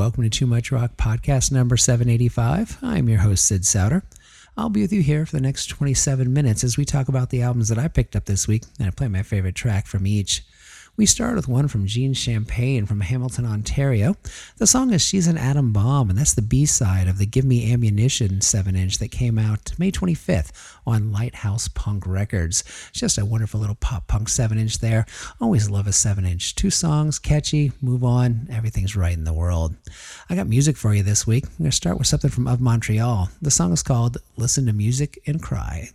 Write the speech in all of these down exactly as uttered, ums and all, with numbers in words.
welcome to Too Much Rock podcast number seven eighty-five. I'm your host, Sid Souter. I'll be with you here for the next twenty-seven minutes as we talk about the albums that I picked up this week, and I play my favorite track from each. We start with one from Jean Champagne from Hamilton, Ontario. The song is She's an Atom Bomb, and that's the B-side of the Give Me Ammunition seven inch that came out May twenty-fifth on Lighthouse Punk Records. It's just a wonderful little pop-punk seven inch there. Always love a seven inch. Two songs, catchy, move on, everything's right in the world. I got music for you this week. I'm going to start with something from Of Montreal. The song is called Listen to Music and Cry.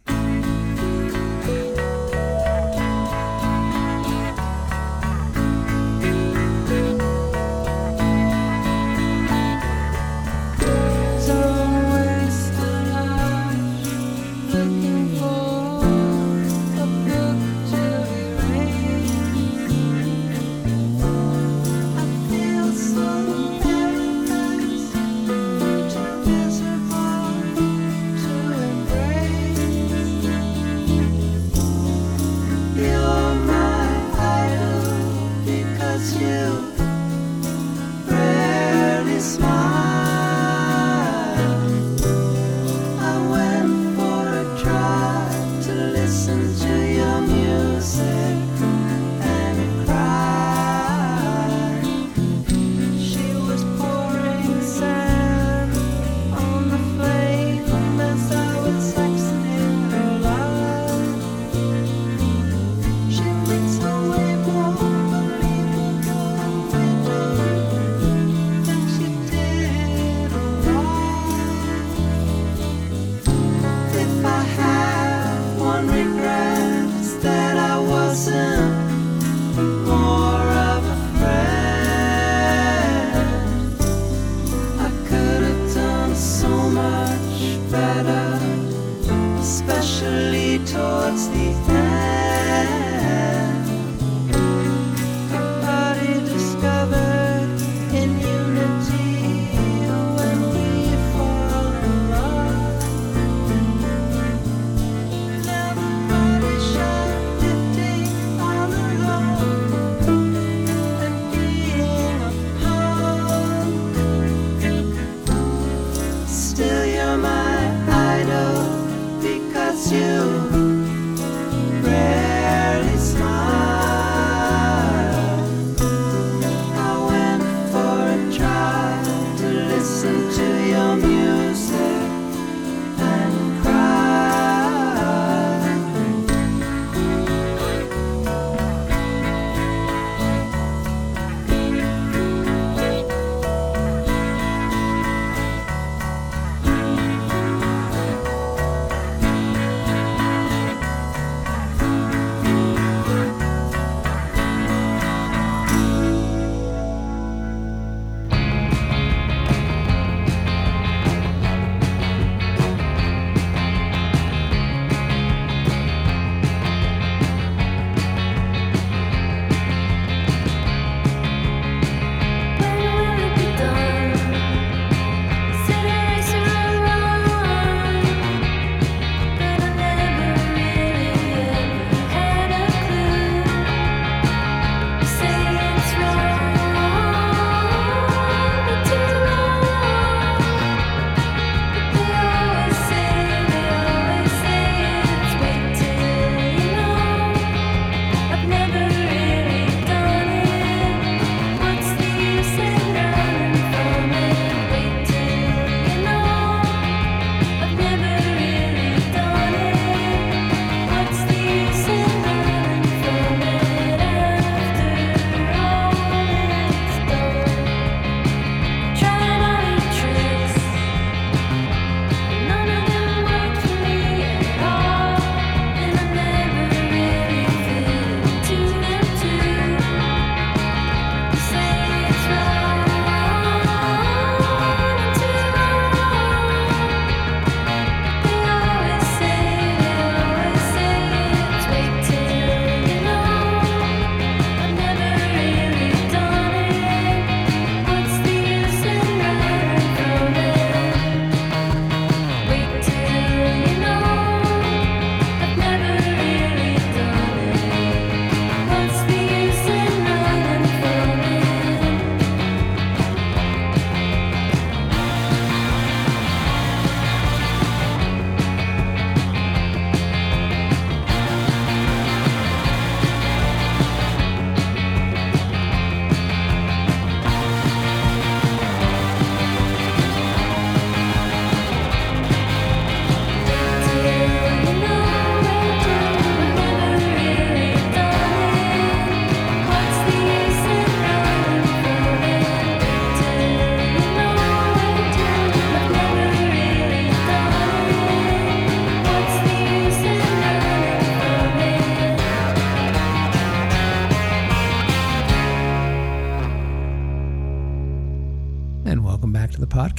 Still you're my idol because you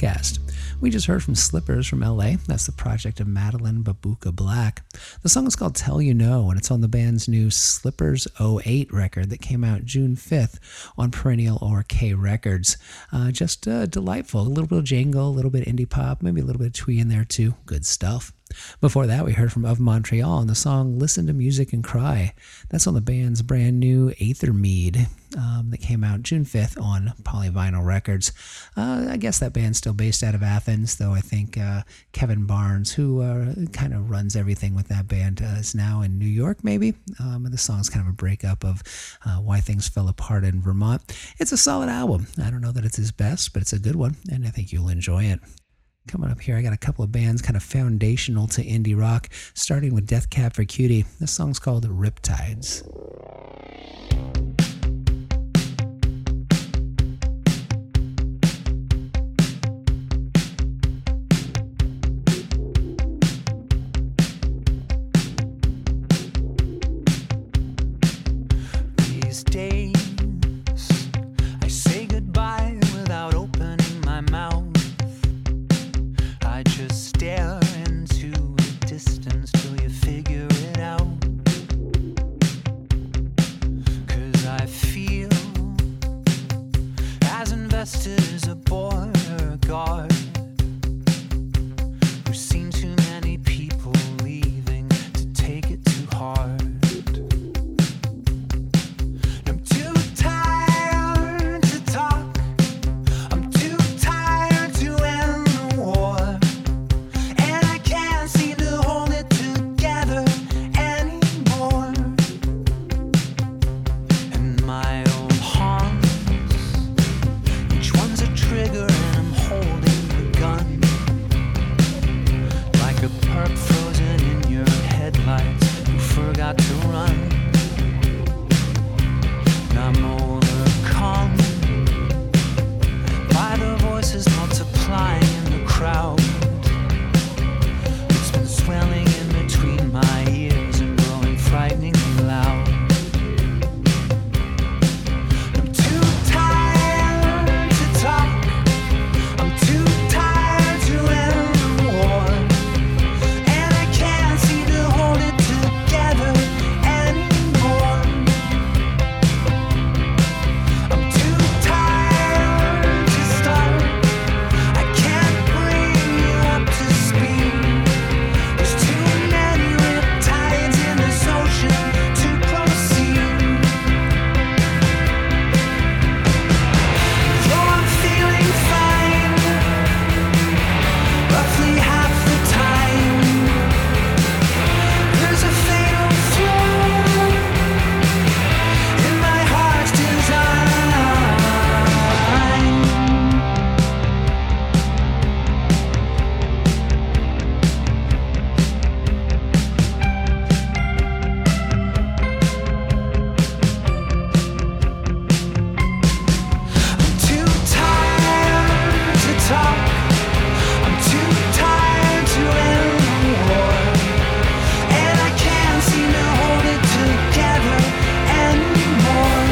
podcast. We just heard from Slippers from L A. That's the project of Madeline Babuka Black. The song is called Tell You No, and it's on the band's new Slippers oh eight record that came out June fifth on Perennial or K Records. Uh, just uh, delightful. A little bit of jangle, a little bit of indie pop, maybe a little bit of twee in there too. Good stuff. Before that, we heard from Of Montreal and the song Listen to Music and Cry. That's on the band's brand new Aethermead um, that came out June fifth on Polyvinyl Records. Uh, I guess that band's still based out of Athens, though I think uh, Kevin Barnes, who uh, kind of runs everything with that band, uh, is now in New York, maybe. Um, and the song's kind of a breakup of uh, why things fell apart in Vermont. It's a solid album. I don't know that it's his best, but it's a good one, and I think you'll enjoy it. Coming up here, I got a couple of bands kind of foundational to indie rock, starting with Death Cab for Cutie. This song's called Riptides. These days, I say goodbye without opening my mouth. I just stare into the distance till you figure it out. 'Cause I feel as invested as a border guard who's seen too many people leaving to take it too hard. I'm too tired to talk. I'm too tired to end the war. And I can't seem to hold it together anymore. And my old haunts, each one's a trigger and I'm holding the gun. Like a perp frozen in your headlights who forgot to run. And I'm overcome by the voices multiplying in the crowd. It's been swelling in between my ears and growing frighteningly loud. I'm too tired to talk. I'm too tired to end the war. And I can't seem to hold it together anymore. I'm too tired to start. I can't bring you up to speed. There's too many riptides in this ocean to proceed. Though I'm feeling fine, roughly half the time, there's a fatal flaw in my heart's design. I'm too tired to talk. I'm too tired to end the war. And I can't seem to hold it together anymore.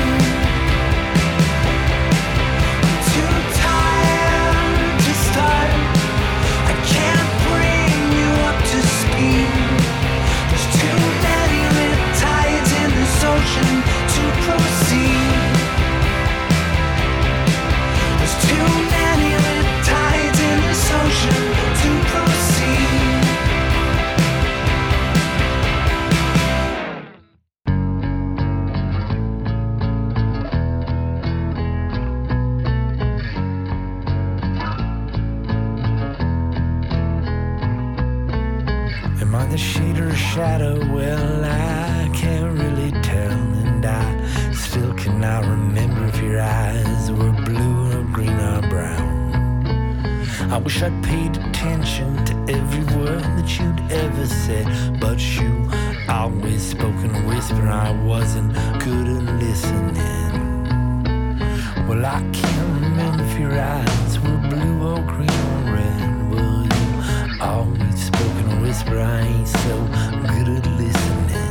I'm too tired to start. I can't bring you up to speed. There's too many riptides in this ocean to proceed. There's too many riptides in this ocean to proceed. Am I the shade or shadow? Well, I can't really tell, and I still cannot remember if your eyes were blue or green or brown. I wish I'd paid attention to every word that you'd ever said, but you always spoke in a whisper. I wasn't good at listening. Well, I can't remember if your eyes were blue or green or red. Well, you always spoke in a whisper. I ain't so good at listening.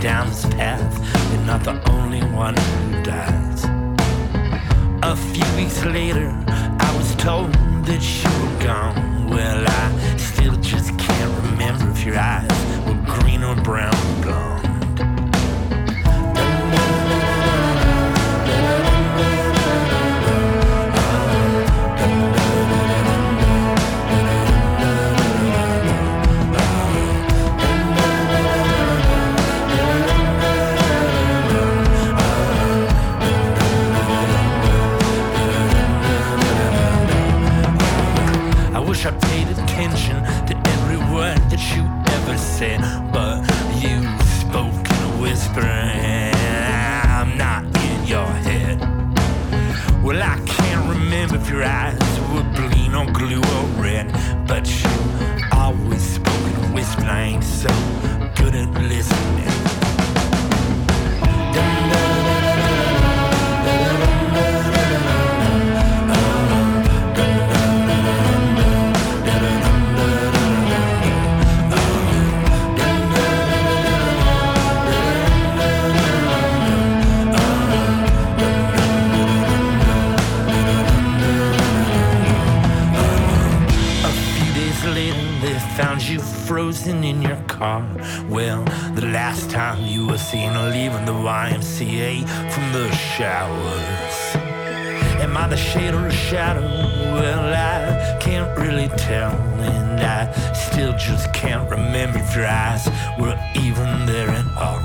down this path. You're not the only one who dies. A few weeks later, I was told that you were gone. Well, I still just can't remember if your eyes were green or brown or blonde. I paid attention to every word that you ever said, but you spoke in a whisper and I'm not in your head. Well, I can't remember if your eyes were green or blue or red, but you always spoke in a whisper. I ain't so good at listening. Dun, dun, dun, found you frozen in your car. Well, the last time you were seen leaving the Y M C A from the showers. Am I the shade or a shadow? Well, I can't really tell, and I still just can't remember if your eyes were even there at all.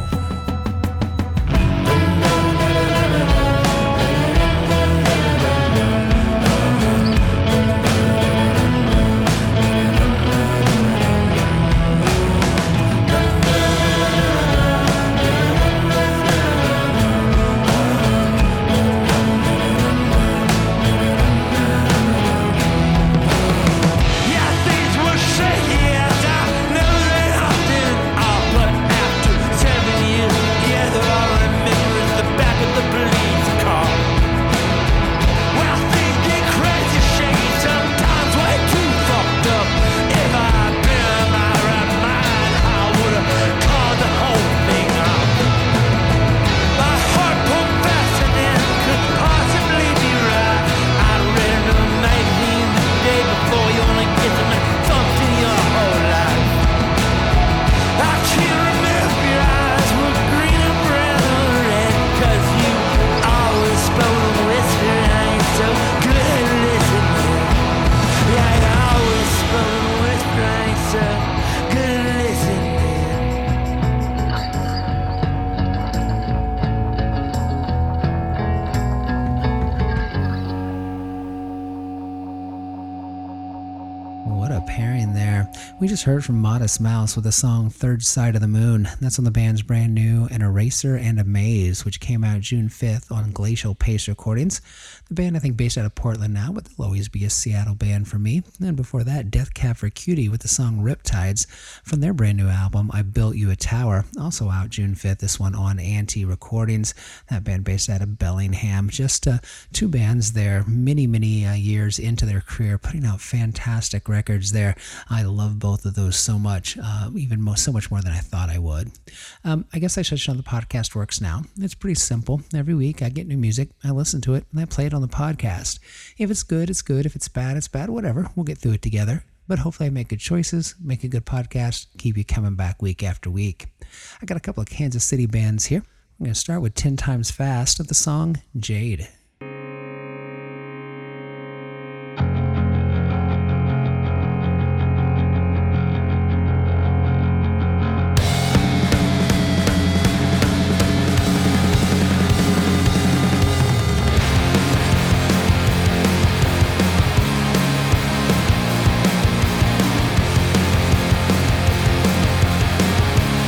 We just heard from Modest Mouse with the song Third Side of the Moon. That's on the band's brand new An Eraser and a Maze, which came out June fifth on Glacial Pace Recordings. The band, I think, based out of Portland now, but they'll always be a Seattle band for me. And before that, Death Cab for Cutie with the song Riptides from their brand new album, I Built You a Tower, also out June fifth, this one on Anti Recordings. That band based out of Bellingham. Just uh, two bands there, many, many uh, years into their career, putting out fantastic records there. I love both of those so much, uh, even more, so much more than I thought I would. Um, I guess I should show how the podcast works now. It's pretty simple. Every week I get new music, I listen to it, and I play it on the podcast. If it's good, it's good. If it's bad, it's bad. Whatever. We'll get through it together. But hopefully I make good choices, make a good podcast, keep you coming back week after week. I got a couple of Kansas City bands here. I'm going to start with ten Times Fast with the song Jade.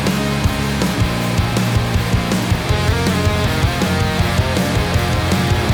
Thank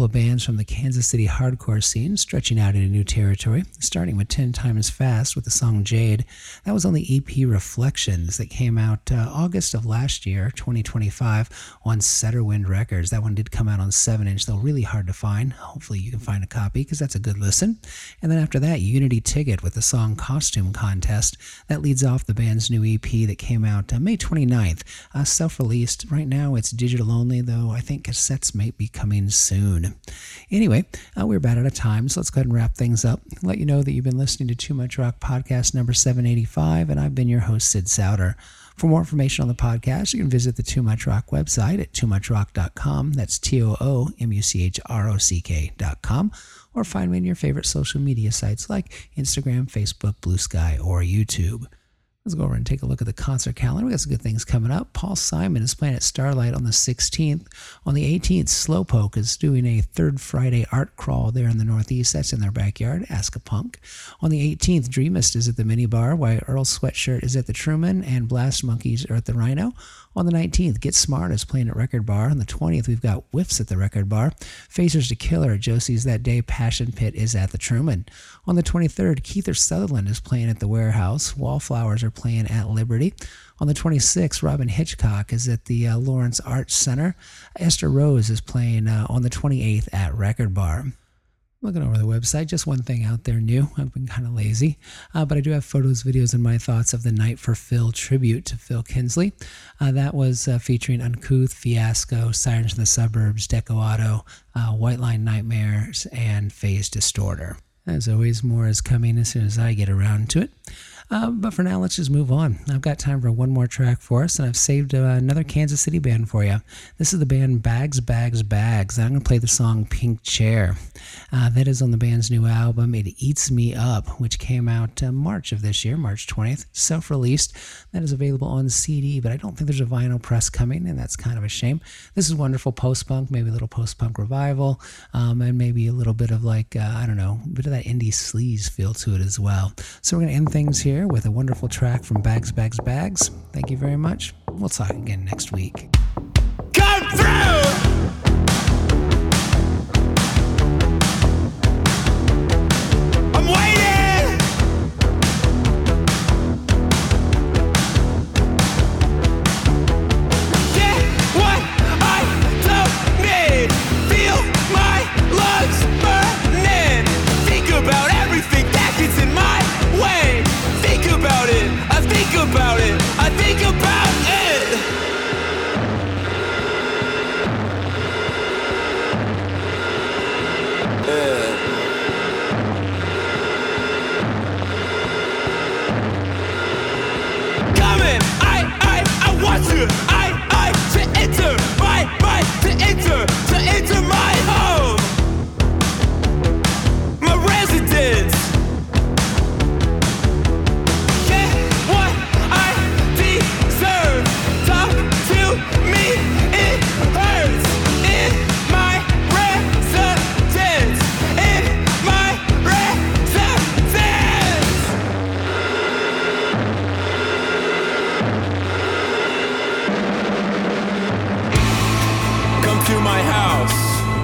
couple of bands from the Kansas City hardcore scene stretching out into new territory, starting with ten times Fast with the song Jade. That was on the E P Reflections that came out uh, August of last year, twenty twenty-five, on Setterwind Records. That one did come out on seven inch, though really hard to find. Hopefully you can find a copy because that's a good listen. And then after that, Unity Ticket with the song Costume Contest. That leads off the band's new E P that came out uh, May twenty-ninth, uh, self-released. Right now it's digital only, though I think cassettes might be coming soon. Anyway, uh, we're about out of time, so let's go ahead and wrap things up. Let you know that you've been listening to Too Much Rock podcast number seven eighty-five, and I've been your host, Sid Souter. For more information on the podcast, you can visit the Too Much Rock website at too much rock dot com. That's T O O M U C H R O C K dot com. Or find me in your favorite social media sites like Instagram, Facebook, Blue Sky, or YouTube. Let's go over and take a look at the concert calendar. We got some good things coming up. Paul Simon is playing at Starlight on the sixteenth. On the eighteenth, Slowpoke is doing a Third Friday art crawl there in the Northeast. That's in their backyard. Ask a Punk. On the eighteenth, Dreamist is at the Mini Bar, while Earl Sweatshirt is at the Truman, and Blast Monkeys are at the Rhino. On the nineteenth, Get Smart is playing at Record Bar. On the twentieth, we've got Whiffs at the Record Bar. Phasers to Killer at Josie's that day. Passion Pit is at the Truman. On the twenty-third, Keither Sutherland is playing at the Warehouse. Wallflowers are playing at Liberty. On the twenty-sixth, Robin Hitchcock is at the uh, Lawrence Arts Center. Esther Rose is playing uh, on the twenty-eighth at Record Bar. Looking over the website, just one thing out there new. I've been kind of lazy, uh, but I do have photos, videos, and my thoughts of the Night for Phil tribute to Phil Kinsley. Uh, that was uh, featuring Uncouth, Fiasco, Sirens in the Suburbs, Deco Auto, uh, White Line Nightmares, and Phase Distorter. As always, more is coming as soon as I get around to it. Uh, but for now, let's just move on. I've got time for one more track for us, and I've saved uh, another Kansas City band for you. This is the band Bags, Bags, Bags. I'm going to play the song Pink Chair. Uh, that is on the band's new album, It Eats Me Up, which came out uh, March of this year, March twentieth, self-released. That is available on C D, but I don't think there's a vinyl press coming, and that's kind of a shame. This is wonderful post-punk, maybe a little post-punk revival, um, and maybe a little bit of like, uh, I don't know, a bit of that indie sleaze feel to it as well. So we're going to end things here with a wonderful track from Bags, Bags, Bags. Thank you very much. We'll talk again next week. Come through! I'm waiting! Get what I don't need! Feel my lungs burning! Think about everything that gets in my way! Think about it! I think about it! I think about it! Coming, I, I, I want to, I, I, to enter my, my, to enter, to enter my home, my residence. Get what I deserve. Talk to me, it hurts. In my residence, in my residence. Come to my house.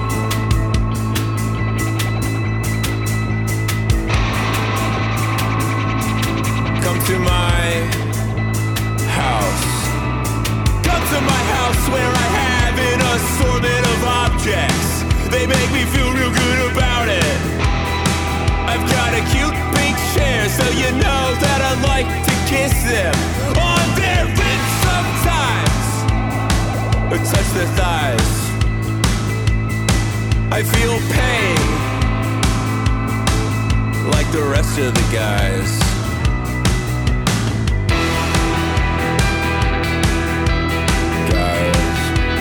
Come to my house. Come to my house where I have an assortment of objects. They make me feel real good about it. I've got a cute pink chair, so you know that I like to kiss them on their lips sometimes, or touch their thighs. I feel pain like the rest of the guys. Guys.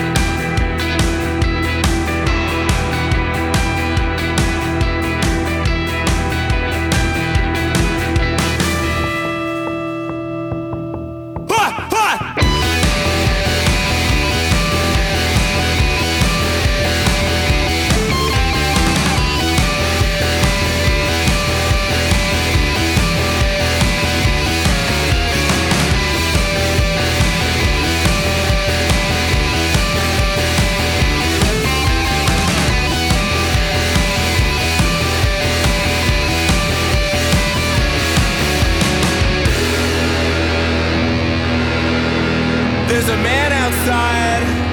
Ha! Ha! There's a man outside.